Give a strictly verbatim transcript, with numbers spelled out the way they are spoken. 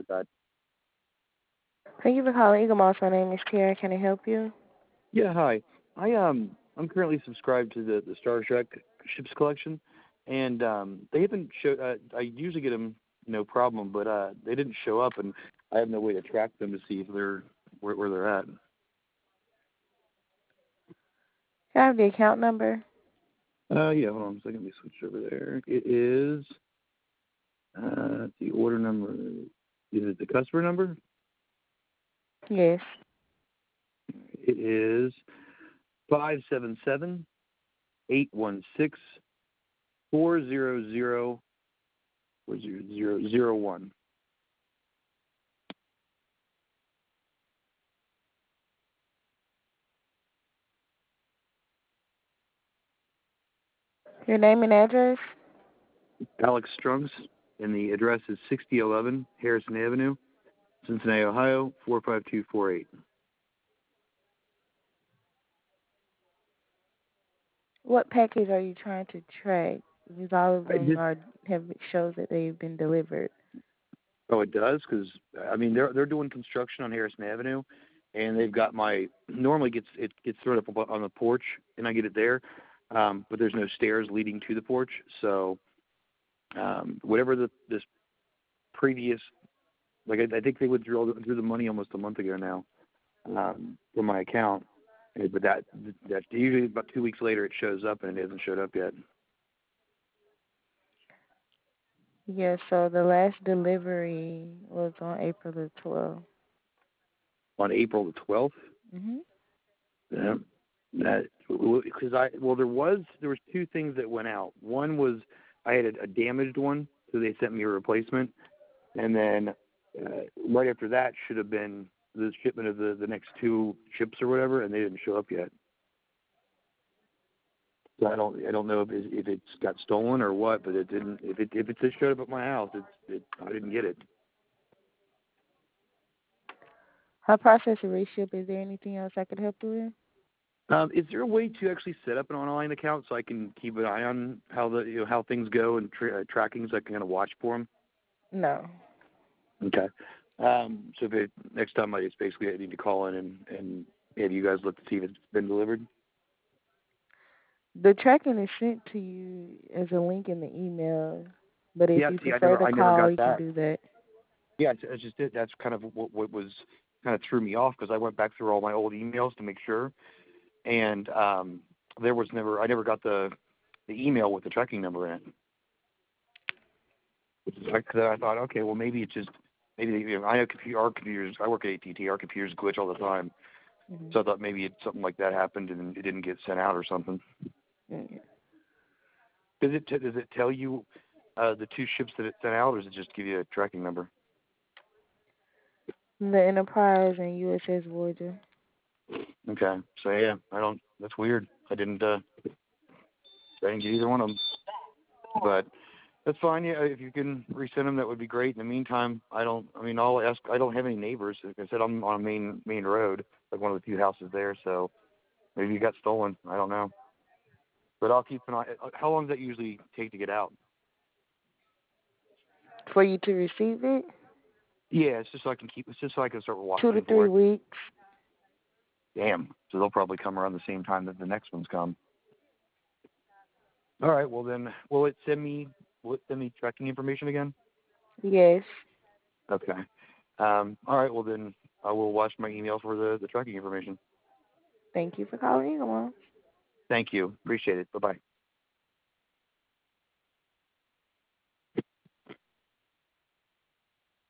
that. Thank you for calling Eagle Moss. My name is Tiara. Can I help you? Yeah, hi. I um I'm currently subscribed to the the Star Trek ships collection, and um they haven't showed. Uh, I usually get them no problem, but uh they didn't show up, and I have no way to track them to see if they're where, where they're at. Can I have the account number? Uh yeah, hold on a second. Let me switch over there. It is uh the order number. Is it the customer number? Yes. It is five seven seven eight one six four zero zero or zero zero zero one. Your name and address? Alex Strunks, and the address is sixty eleven Harrison Avenue, Cincinnati, Ohio four five two four eight. What package are you trying to track? Because all of I them just are have shows that they've been delivered. oh, it does because I mean they're they're doing construction on Harrison Avenue, and they've got my normally gets it gets thrown up on the porch, and I get it there, um, but there's no stairs leading to the porch, so um, whatever the this previous like I, I think they withdrew withdrew the money almost a month ago now um, from my account. Eh, But that that usually about two weeks later it shows up, and it hasn't showed up yet. Yeah, so the last delivery was on April the twelfth. On April the twelfth. Mhm. Yeah. That because I well there was there was two things that went out. One was I had a, a damaged one, so they sent me a replacement, and then uh, right after that should have been the shipment of the the next two ships or whatever, and they didn't show up yet. So I don't I don't know if it, if it's got stolen or what, but it didn't. If it if it just showed up at my house, it's it I didn't get it. Her process a reship. Is there anything else I could help you with? Um, is there a way to actually set up an online account so I can keep an eye on how the you know how things go and tra- uh, tracking so I can kind of watch for them? No. Okay. Um, so if it, next time I just basically I need to call in and and have you guys look to see if it's been delivered. The tracking is sent to you as a link in the email, but if Yeah. you See, I prefer never to I never call, got you can that. do that. Yeah, it's, it's just it. That's kind of what what was kind of threw me off because I went back through all my old emails to make sure, and um, there was never I never got the the email with the tracking number in it. Because I thought, okay, well maybe it's just maybe they, you know, I know computer, our computers. I work at A T T. Our computers glitch all the time, Mhm. so I thought maybe it's something like that happened and it didn't get sent out or something. Mhm. Does it does it tell you uh, the two ships that it sent out, or does it just give you a tracking number? The Enterprise and U S S Voyager. Okay, so yeah, I don't. That's weird. I didn't. Uh, I didn't get either one of them, but that's fine. Yeah, if you can resend them, that would be great. In the meantime, I don't. I mean, I'll ask. I don't have any neighbors. Like I said, I'm on a main main road, like one of the few houses there. So maybe you got stolen. I don't know. But I'll keep an eye. How long does that usually take to get out? For you to receive it, Yeah, it's just so I can keep. It's just so I can start two to watching for three it. weeks. Damn. So they'll probably come around the same time that the next ones come. All right. Well then, will it send me? Will it send me tracking information again? Yes. Okay. Um. All right. Well then, I will watch my email for the the tracking information. Thank you for calling. Come on. Thank you. Appreciate it. Bye bye.